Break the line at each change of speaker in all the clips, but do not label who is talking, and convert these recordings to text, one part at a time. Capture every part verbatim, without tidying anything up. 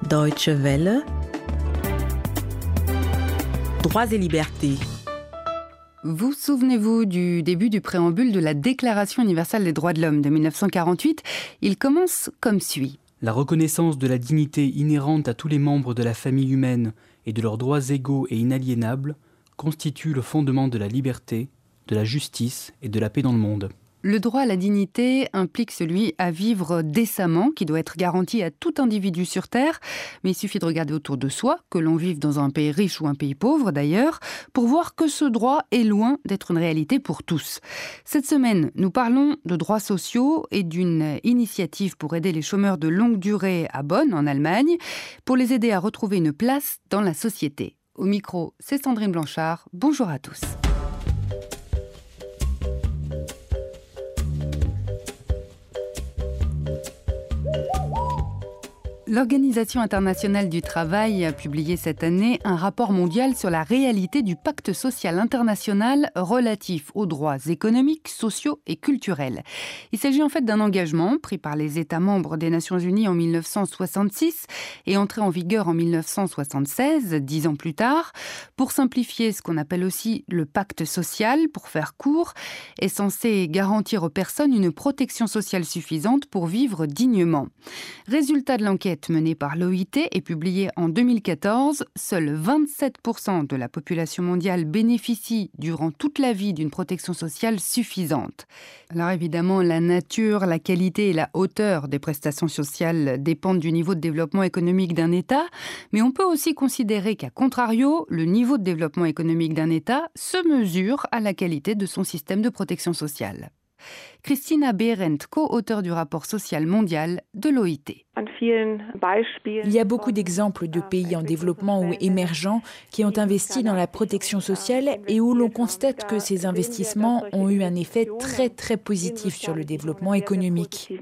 Deutsche Welle. Droits et libertés.
Vous souvenez-vous du début du préambule de la Déclaration universelle des droits de l'homme de mille neuf cent quarante-huit ? Il commence comme suit.
La reconnaissance de la dignité inhérente à tous les membres de la famille humaine et de leurs droits égaux et inaliénables constitue le fondement de la liberté, de la justice et de la paix dans le monde.
Le droit à la dignité implique celui à vivre décemment, qui doit être garanti à tout individu sur Terre. Mais il suffit de regarder autour de soi, que l'on vive dans un pays riche ou un pays pauvre d'ailleurs, pour voir que ce droit est loin d'être une réalité pour tous. Cette semaine, nous parlons de droits sociaux et d'une initiative pour aider les chômeurs de longue durée à Bonn, en Allemagne, pour les aider à retrouver une place dans la société. Au micro, c'est Sandrine Blanchard. Bonjour à tous. L'Organisation internationale du travail a publié cette année un rapport mondial sur la réalité du pacte social international relatif aux droits économiques, sociaux et culturels. Il s'agit en fait d'un engagement pris par les États membres des Nations Unies en mille neuf cent soixante-six et entré en vigueur en mille neuf cent soixante-seize, dix ans plus tard. Pour simplifier, ce qu'on appelle aussi le pacte social, pour faire court, est censé garantir aux personnes une protection sociale suffisante pour vivre dignement. Résultat de l'enquête menée par l'O I T et publiée en deux mille quatorze, seuls vingt-sept pour cent de la population mondiale bénéficie durant toute la vie d'une protection sociale suffisante. Alors évidemment, la nature, la qualité et la hauteur des prestations sociales dépendent du niveau de développement économique d'un État, mais on peut aussi considérer qu'à contrario, le niveau de développement économique d'un État se mesure à la qualité de son système de protection sociale. Christina Behrendt, co-auteure du rapport social mondial de l'O I T.
Il y a beaucoup d'exemples de pays en développement ou émergents qui ont investi dans la protection sociale et où l'on constate que ces investissements ont eu un effet très très positif sur le développement économique.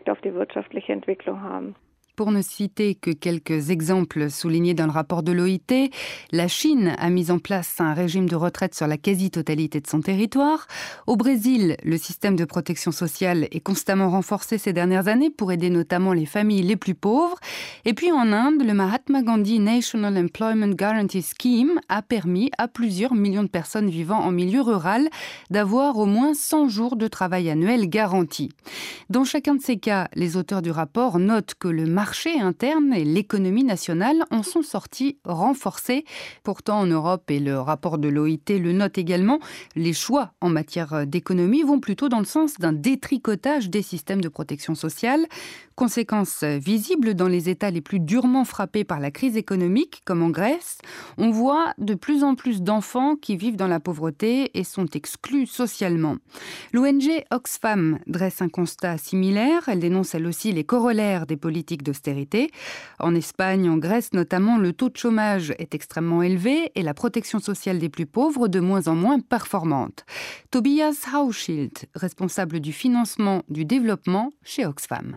Pour ne citer que quelques exemples soulignés dans le rapport de l'O I T, la Chine a mis en place un régime de retraite sur la quasi-totalité de son territoire. Au Brésil, le système de protection sociale est constamment renforcé ces dernières années pour aider notamment les familles les plus pauvres. Et puis en Inde, le Mahatma Gandhi National Employment Guarantee Scheme a permis à plusieurs millions de personnes vivant en milieu rural d'avoir au moins cent jours de travail annuel garantis. Dans chacun de ces cas, les auteurs du rapport notent que le marché interne et l'économie nationale en sont sortis renforcés. Pourtant, en Europe, et le rapport de l'O I T le note également, les choix en matière d'économie vont plutôt dans le sens d'un détricotage des systèmes de protection sociale. Conséquence visible dans les États les plus durement frappés par la crise économique, comme en Grèce, on voit de plus en plus d'enfants qui vivent dans la pauvreté et sont exclus socialement. L'O N G Oxfam dresse un constat similaire. Elle dénonce elle aussi les corollaires des politiques d'austérité. En Espagne, en Grèce notamment, le taux de chômage est extrêmement élevé et la protection sociale des plus pauvres de moins en moins performante. Tobias Hauschild, responsable du financement du développement chez Oxfam.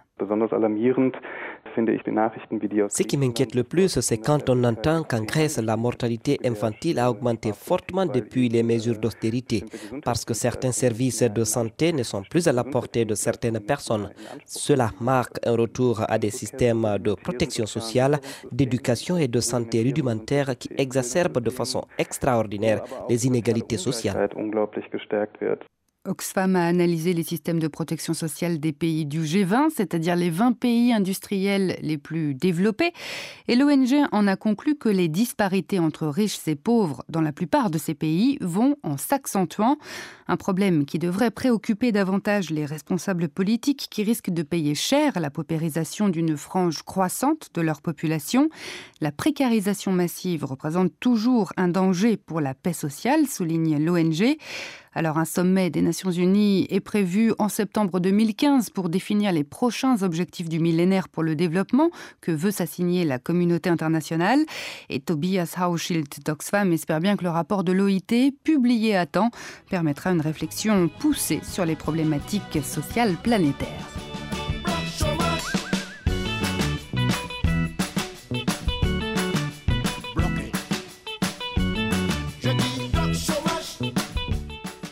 Ce qui m'inquiète le plus, c'est quand on entend qu'en Grèce, la mortalité infantile a augmenté fortement depuis les mesures d'austérité, parce que certains services de santé ne sont plus à la portée de certaines personnes. Cela marque un retour à des systèmes de protection sociale, d'éducation et de santé rudimentaires qui exacerbent de façon extraordinaire les inégalités sociales.
Oxfam a analysé les systèmes de protection sociale des pays du G vingt, c'est-à-dire les vingt pays industriels les plus développés. Et l'O N G en a conclu que les disparités entre riches et pauvres dans la plupart de ces pays vont en s'accentuant. Un problème qui devrait préoccuper davantage les responsables politiques qui risquent de payer cher la paupérisation d'une frange croissante de leur population. La précarisation massive représente toujours un danger pour la paix sociale, souligne l'O N G. Alors un sommet des Nations Unies est prévu en septembre deux mille quinze pour définir les prochains objectifs du millénaire pour le développement que veut s'assigner la communauté internationale. Et Tobias Hauschild d'Oxfam espère bien que le rapport de l'O I T, publié à temps, permettra une réflexion poussée sur les problématiques sociales planétaires.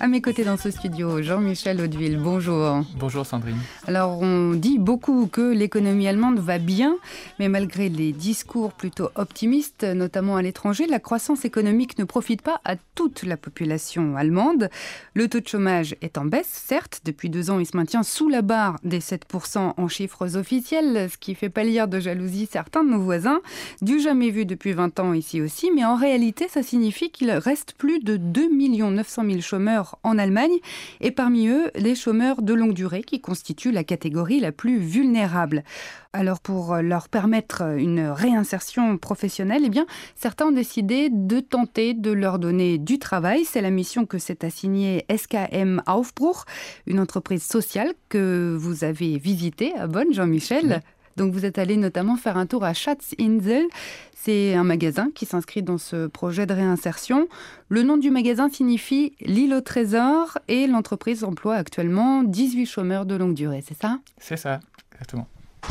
À mes côtés dans ce studio, Jean-Michel Haudeville, bonjour.
Bonjour Sandrine.
Alors on dit beaucoup que l'économie allemande va bien, mais malgré les discours plutôt optimistes, notamment à l'étranger, la croissance économique ne profite pas à toute la population allemande. Le taux de chômage est en baisse, certes, depuis deux ans il se maintient sous la barre des sept pour cent en chiffres officiels, ce qui fait pâlir de jalousie certains de nos voisins, du jamais vu depuis vingt ans ici aussi, mais en réalité ça signifie qu'il reste plus de deux millions neuf cent mille chômeurs en Allemagne, et parmi eux, les chômeurs de longue durée qui constituent la catégorie la plus vulnérable. Alors pour leur permettre une réinsertion professionnelle, eh bien, certains ont décidé de tenter de leur donner du travail. C'est la mission que s'est assignée S K M Aufbruch, une entreprise sociale que vous avez visitée à Bonn, Jean-Michel. Oui. Donc vous êtes allé notamment faire un tour à Schatzinsel. C'est un magasin qui s'inscrit dans ce projet de réinsertion. Le nom du magasin signifie l'île au trésor et l'entreprise emploie actuellement dix-huit chômeurs de longue durée, c'est ça ?
C'est ça, exactement.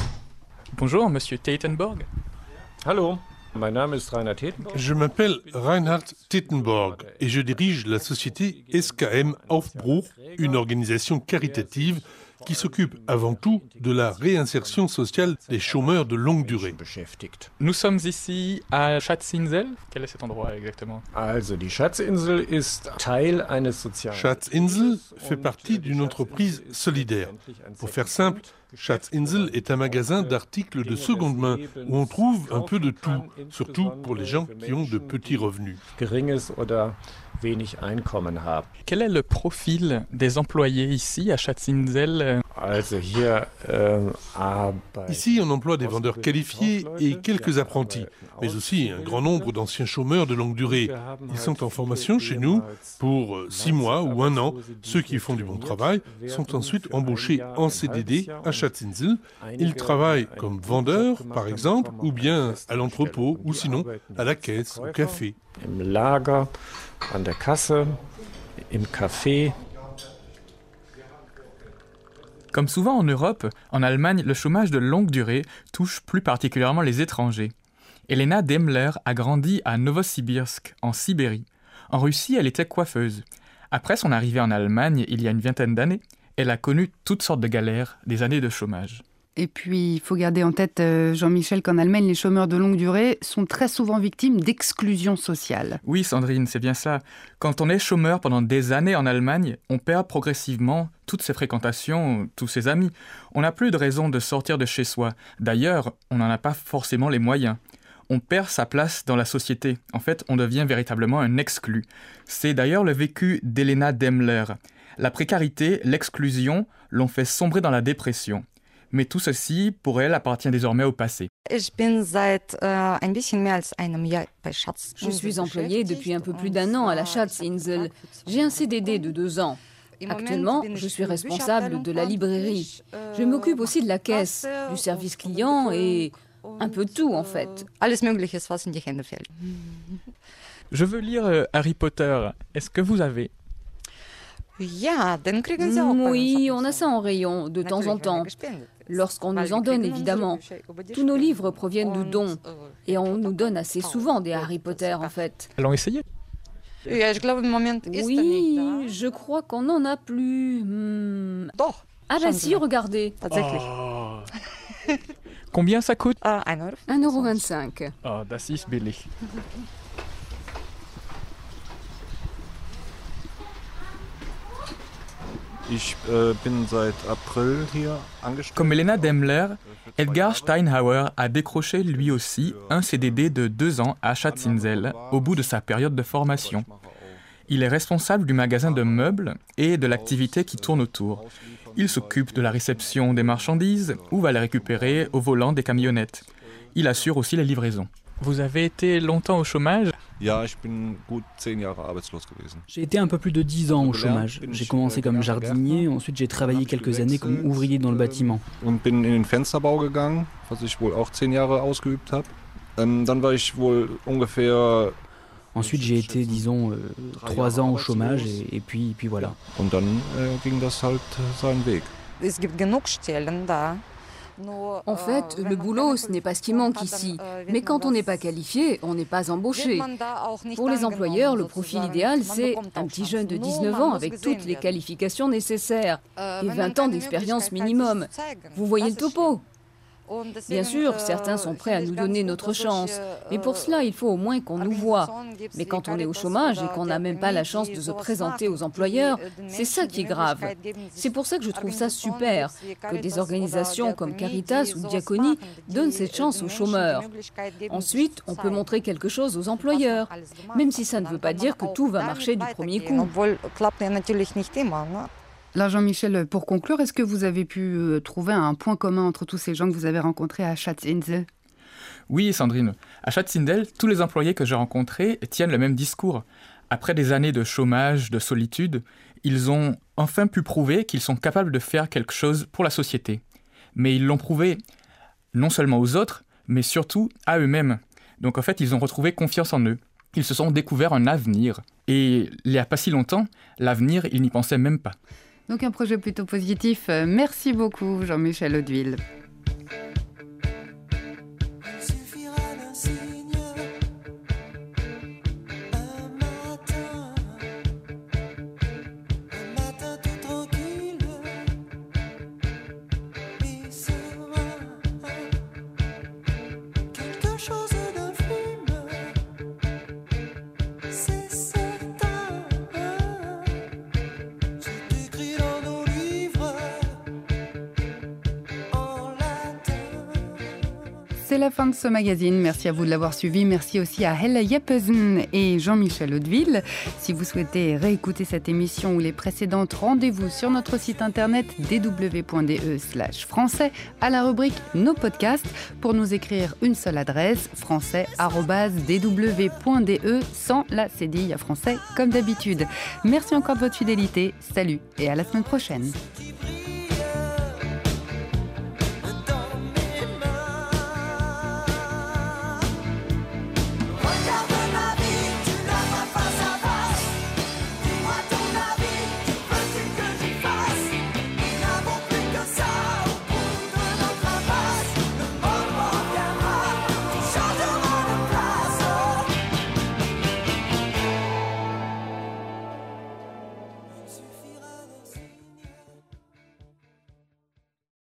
Bonjour, monsieur Teitenborg.
Hallo, mein Name ist Reinhard Teitenborg.
Je m'appelle Reinhard Teitenborg et je dirige la société S K M Aufbruch, une organisation caritative qui s'occupe avant tout de la réinsertion sociale des chômeurs de longue durée.
Nous sommes ici à Schatzinsel. Quel est cet endroit exactement ?
Also, die Schatzinsel ist Teil eines sozialen...
Schatzinsel fait partie d'une entreprise solidaire. Pour faire simple, Schatzinsel est un magasin d'articles de seconde main où on trouve un peu de tout, surtout pour les gens qui ont de petits revenus.
Geringes oder wenig Einkommen haben.
Quel est le profil des employés ici à Schatzinsel ?
Also hier, euh,
Ici, on emploie des vendeurs qualifiés et quelques apprentis, mais aussi un grand nombre d'anciens chômeurs de longue durée. Ils sont en formation chez nous pour six mois ou un an. Ceux qui font du bon travail sont ensuite embauchés en C D D à Schatzinsel. Ils travaillent comme vendeurs, par exemple, ou bien à l'entrepôt, ou sinon à la caisse, au café.
Im Lager, an der Kasse, im Café.
Comme souvent en Europe, en Allemagne, le chômage de longue durée touche plus particulièrement les étrangers. Elena Demler a grandi à Novosibirsk, en Sibérie. En Russie, elle était coiffeuse. Après son arrivée en Allemagne, il y a une vingtaine d'années, elle a connu toutes sortes de galères, des années de chômage.
Et puis, il faut garder en tête, Jean-Michel, qu'en Allemagne, les chômeurs de longue durée sont très souvent victimes d'exclusion sociale.
Oui, Sandrine, c'est bien ça. Quand on est chômeur pendant des années en Allemagne, on perd progressivement toutes ses fréquentations, tous ses amis. On n'a plus de raison de sortir de chez soi. D'ailleurs, on n'en a pas forcément les moyens. On perd sa place dans la société. En fait, on devient véritablement un exclu. C'est d'ailleurs le vécu d'Elena Demler. La précarité, l'exclusion l'ont fait sombrer dans la dépression. Mais tout ceci, pour elle, appartient désormais au passé.
Je suis employée depuis un peu plus d'un an à la Schatzinsel. J'ai un C D D de deux ans. Actuellement, je suis responsable de la librairie. Je m'occupe aussi de la caisse, du service client et un peu de tout en fait.
Je veux lire euh, Harry Potter. Est-ce que vous avez ?
Oui, on a ça en rayon, de temps en temps. Lorsqu'on nous en donne, évidemment. Tous nos livres proviennent de dons. Et on nous donne assez souvent des Harry Potter, en fait.
Allons essayer.
Oui, je crois qu'on n'en a plus. Hmm. Ah ben si, regardez.
Oh. Combien ça coûte ?
un euro vingt-cinq.
Oh, das ist billig. Comme Elena Demler, Edgar Steinhauer a décroché lui aussi un C D D de deux ans à Schatzinsel au bout de sa période de formation. Il est responsable du magasin de meubles et de l'activité qui tourne autour. Il s'occupe de la réception des marchandises ou va les récupérer au volant des camionnettes. Il assure aussi les livraisons. Vous avez été longtemps au chômage ?
J'ai été un peu plus de dix ans au chômage. J'ai commencé comme jardinier, ensuite j'ai travaillé quelques années comme ouvrier dans le bâtiment. Ensuite j'ai été, disons, euh, trois ans au chômage et, et puis, puis voilà.
En fait, le boulot, ce n'est pas ce qui manque ici. Mais quand on n'est pas qualifié, on n'est pas embauché. Pour les employeurs, le profil idéal, c'est un petit jeune de dix-neuf ans avec toutes les qualifications nécessaires et vingt ans d'expérience minimum. Vous voyez le topo ? Bien sûr, certains sont prêts à nous donner notre chance, mais pour cela, il faut au moins qu'on nous voie. Mais quand on est au chômage et qu'on n'a même pas la chance de se présenter aux employeurs, c'est ça qui est grave. C'est pour ça que je trouve ça super, que des organisations comme Caritas ou Diaconie donnent cette chance aux chômeurs. Ensuite, on peut montrer quelque chose aux employeurs, même si ça ne veut pas dire que tout va marcher du premier coup.
Alors Jean-Michel, pour conclure, est-ce que vous avez pu trouver un point commun entre tous ces gens que vous avez rencontrés à Schatzinsel ?
Oui, Sandrine. À Schatzinsel, tous les employés que j'ai rencontrés tiennent le même discours. Après des années de chômage, de solitude, ils ont enfin pu prouver qu'ils sont capables de faire quelque chose pour la société. Mais ils l'ont prouvé non seulement aux autres, mais surtout à eux-mêmes. Donc en fait, ils ont retrouvé confiance en eux. Ils se sont découverts un avenir. Et il n'y a pas si longtemps, l'avenir, ils n'y pensaient même pas.
Donc un projet plutôt positif. Merci beaucoup Jean-Michel Haudeville. C'est la fin de ce magazine. Merci à vous de l'avoir suivi. Merci aussi à Helle Jeppesen et Jean-Michel Haudeville. Si vous souhaitez réécouter cette émission ou les précédentes, rendez-vous sur notre site internet d w point d e slash français à la rubrique Nos podcasts pour nous écrire une seule adresse français arobase d w point d e sans la cédille à français comme d'habitude. Merci encore de votre fidélité. Salut et à la semaine prochaine.